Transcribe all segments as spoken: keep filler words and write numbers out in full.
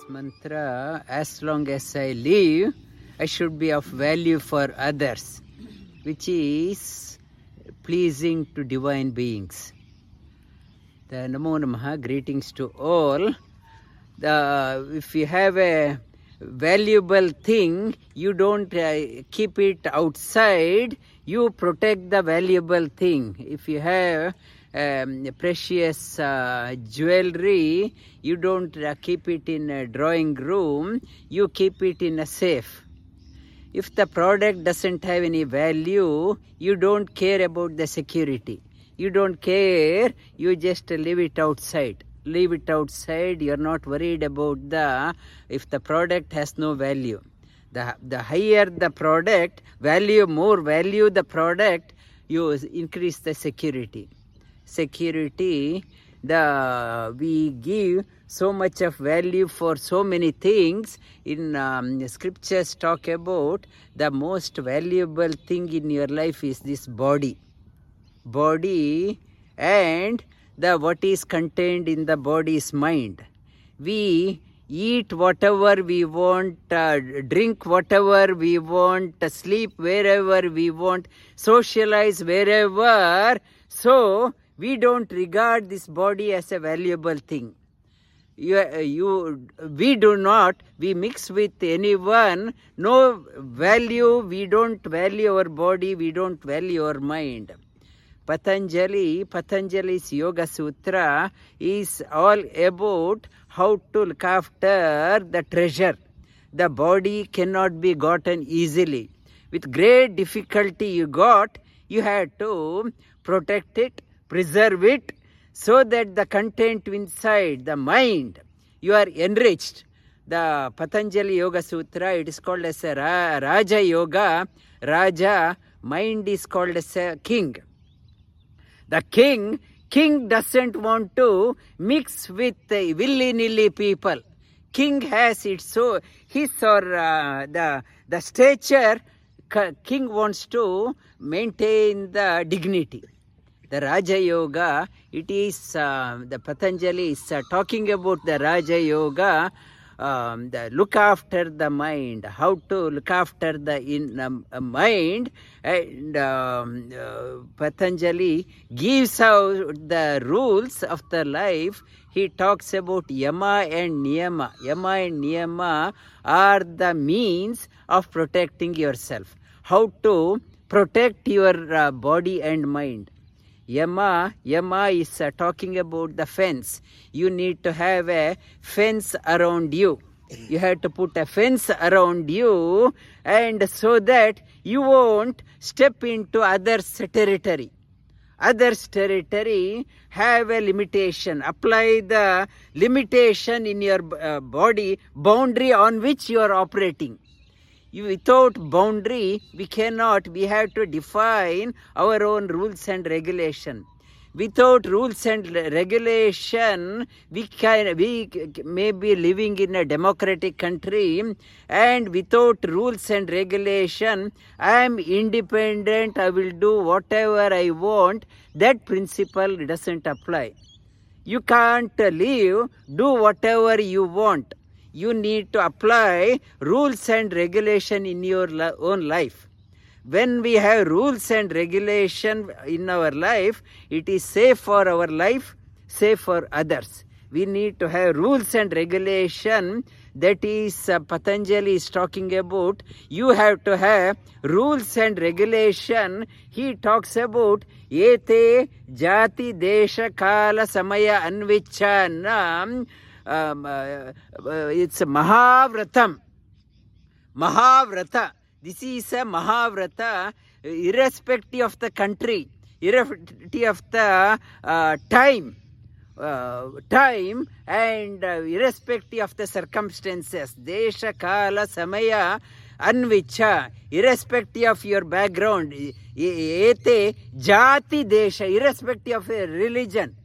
mantra, as long as I live, I should be of value for others, which is pleasing to divine beings. The Namo Namaha, greetings to all. The, if you have a valuable thing, you don't uh, keep it outside, you protect the valuable thing. If you have um, precious uh, jewelry, you don't uh, keep it in a drawing room, you keep it in a safe. If the product doesn't have any value, you don't care about the security. You don't care, you just leave it outside. Leave it outside, you're not worried about the, if the product has no value. The, the higher the product, value, more value the product, you increase the security. Security, the we give so much of value for so many things. In um, scriptures talk about the most valuable thing in your life is this body. Body and the what is contained in the body is mind. We eat whatever we want, uh, drink whatever we want, uh, sleep wherever we want, socialize wherever. So we don't regard this body as a valuable thing. You, uh, you, we do not, we mix with anyone, no value, we don't value our body, we don't value our mind. Patanjali, Patanjali's Yoga Sutra is all about how to look after the treasure. The body cannot be gotten easily. With great difficulty you got, you had to protect it, preserve it, so that the content inside, the mind, you are enriched. The Patanjali Yoga Sutra, it is called as a Ra Raja Yoga. Raja, mind is called as a king. The king, king doesn't want to mix with uh, willy-nilly people. King has its so his or uh, the the stature. King wants to maintain the dignity. The Raja Yoga, it is uh, the Patanjali is uh, talking about the Raja Yoga. Um, the look after the mind, how to look after the in um, uh, mind, and um, uh, Patanjali gives out the rules of the life. He talks about Yama and Niyama. Yama and Niyama are the means of protecting yourself. How to protect your uh, body and mind. Yama, Yama is uh, talking about the fence. You need to have a fence around you. You have to put a fence around you, and so that you won't step into others' territory. Others' territory have a limitation. Apply the limitation in your uh, body, boundary on which you are operating. You, without boundary, we cannot, we have to define our own rules and regulation. Without rules and regulation, we can, we may be living in a democratic country, and without rules and regulation, I am independent, I will do whatever I want. That principle doesn't apply. You can't live, do whatever you want. You need to apply rules and regulation in your own life. When we have rules and regulation in our life, it is safe for our life, safe for others. We need to have rules and regulation. That is uh, Patanjali is talking about. You have to have rules and regulation. He talks about Ete Jati Desha Kala Samaya Anvichanam. Um, uh, uh, it's a Mahavratam. Mahavrata. This is a Mahavrata, irrespective of the country, irrespective of the uh, time, uh, time and uh, irrespective of the circumstances. Desha, Kala, Samaya, Anvicha, irrespective of your background. Ete, Jati, Desha, irrespective of a religion.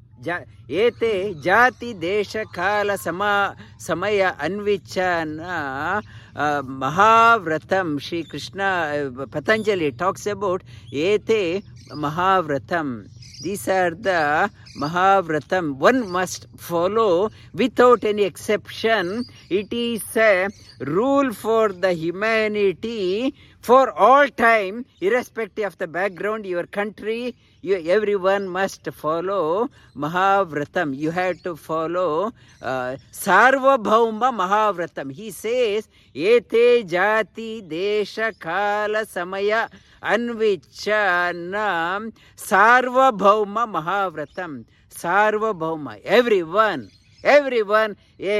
Ete jati desha kala sama samaya anvichana uh, Mahavratam. Shri Krishna uh, Patanjali talks about Ete Mahavratam. These are the Mahavratam. One must follow without any exception. It is a rule for the humanity for all time, irrespective of the background, your country, you, everyone must follow Mahavratam. You have to follow uh, Sarvabhauma Mahavratam. He says, Ete jati desha kala samaya anvichanam Sarvabhauma Mahavratam. Sarvabhauma. Everyone, everyone,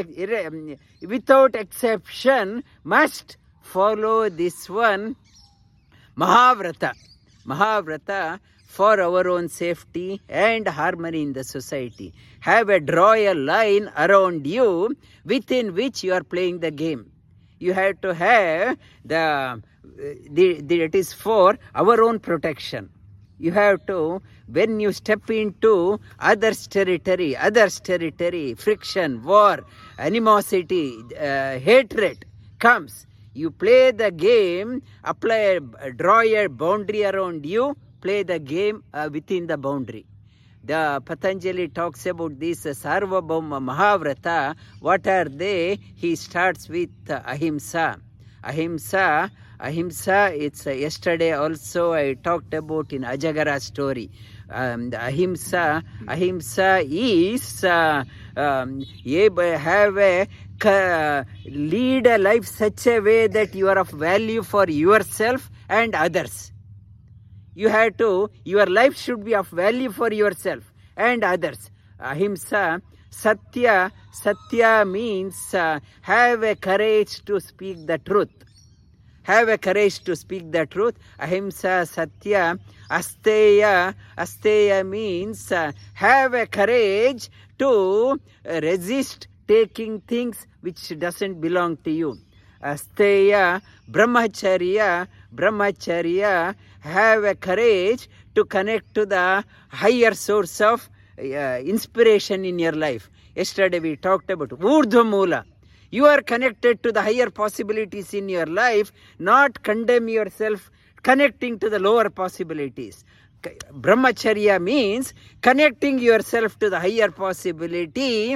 without exception, must follow this one, Mahavrata. Mahavrata for our own safety and harmony in the society. Have a draw a line around you within which you are playing the game. You have to have the, the, the it is for our own protection. You have to, when you step into others' territory, others' territory, friction, war, animosity, uh, hatred comes. You play the game, apply, draw a boundary around you, play the game uh, within the boundary. The Patanjali talks about this uh, Sarvabhauma Mahavrata. What are they? He starts with uh, Ahimsa. Ahimsa, Ahimsa, it's uh, yesterday also I talked about in Ajagara story. Um, the Ahimsa, Ahimsa is uh, um, have a uh, lead a life such a way that you are of value for yourself and others. You have to, your life should be of value for yourself and others. Ahimsa, Satya, Satya means uh, have a courage to speak the truth. Have a courage to speak the truth. Ahimsa, Satya, Asteya, Asteya means uh, have a courage to uh, resist taking things which doesn't belong to you. Asteya, Brahmacharya, Brahmacharya, have a courage to connect to the higher source of uh, inspiration in your life. Yesterday we talked about Urdhva Mula. You are connected to the higher possibilities in your life, not condemn yourself, connecting to the lower possibilities. Brahmacharya means connecting yourself to the higher possibility,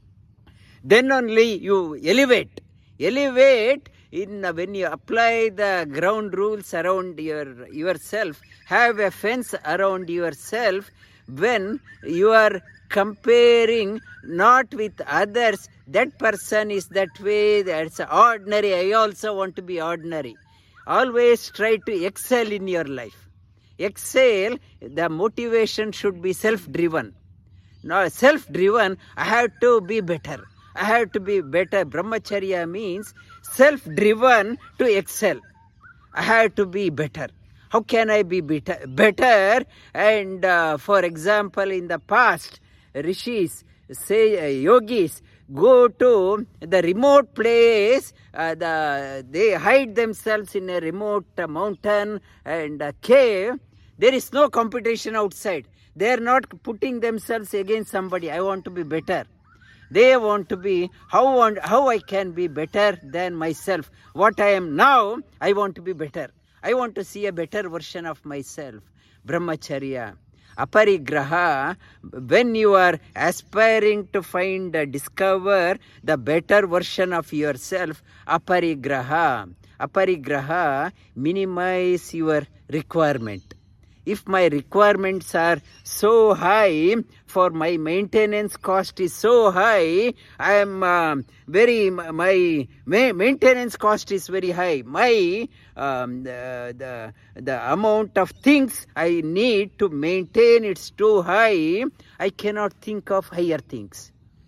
then only you elevate. Elevate in uh, when you apply the ground rules around your yourself, have a fence around yourself. When you are comparing not with others, that person is that way, that's ordinary, I also want to be ordinary. Always try to excel in your life. Excel, the motivation should be self-driven. Now self-driven, I have to be better. I have to be better. Brahmacharya means self-driven to excel. I have to be better. How can I be better? Better and uh, for example, in the past, rishis, say uh, yogis, go to the remote place, uh, the, they hide themselves in a remote uh, mountain and a cave. There is no competition outside. They are not putting themselves against somebody. I want to be better. They want to be, how, want, how I can be better than myself. What I am now, I want to be better. I want to see a better version of myself. Brahmacharya. Aparigraha, when you are aspiring to find, uh, discover the better version of yourself, aparigraha. Aparigraha, minimize your requirement. If my requirements are so high, for my maintenance cost is so high, I am uh, very, my maintenance cost is very high. My, um, the, the, the amount of things I need to maintain, it's too high. I cannot think of higher things.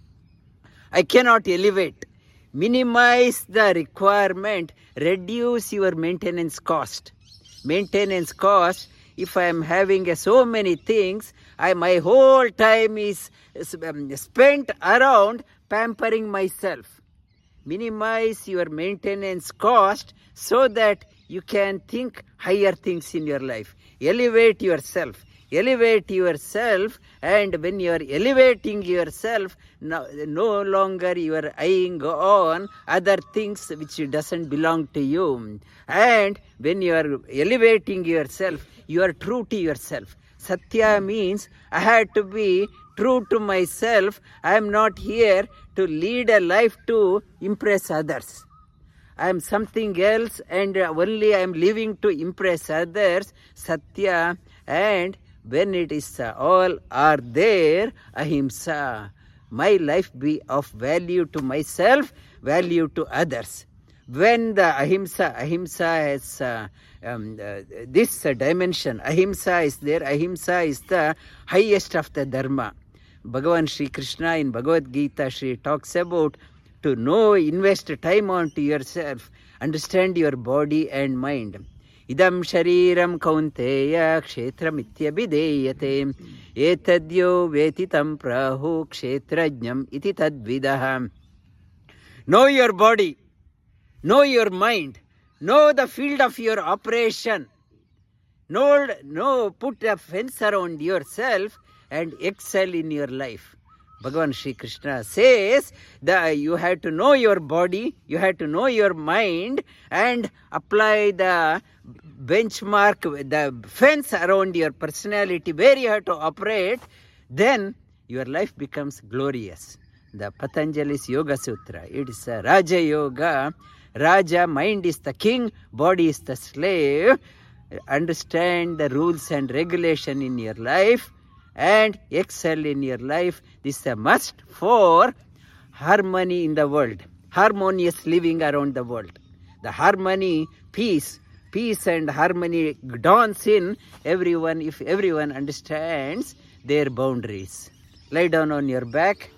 I cannot elevate. Minimize the requirement, reduce your maintenance cost. Maintenance cost, if I am having uh, so many things, I, my whole time is um, spent around pampering myself. Minimize your maintenance cost so that you can think higher things in your life. Elevate yourself. Elevate yourself And when you are elevating yourself, no, no longer you are eyeing on other things which doesn't belong to you. And when you are elevating yourself, you are true to yourself. Satya means I had to be true to myself. I am not here to lead a life to impress others. I am something else, and only I am living to impress others. Satya. And when it is uh, all are there, ahimsa. My life be of value to myself, value to others. When the ahimsa, ahimsa has uh, um, uh, this uh, dimension, ahimsa is there, ahimsa is the highest of the dharma. Bhagavan Sri Krishna in Bhagavad Gita, Shri talks about to know, invest time onto yourself, understand your body and mind. Idam shariram kaunteya kshetra mityabhideyate etadyo vetitam prahu kshetrajnam iti tadvidaha. Know your body, know your mind, know the field of your operation. Know, know, put a fence around yourself and excel in your life. Bhagavan Sri Krishna says that you have to know your body, you have to know your mind and apply the benchmark, the fence around your personality where you have to operate, then your life becomes glorious. The Patanjali's Yoga Sutra, it is a Raja Yoga. Raja, mind is the king, body is the slave. Understand the rules and regulation in your life and excel in your life. This is a must for harmony in the world, harmonious living around the world. The harmony, peace, peace and harmony dawns in everyone if everyone understands their boundaries. Lie down on your back.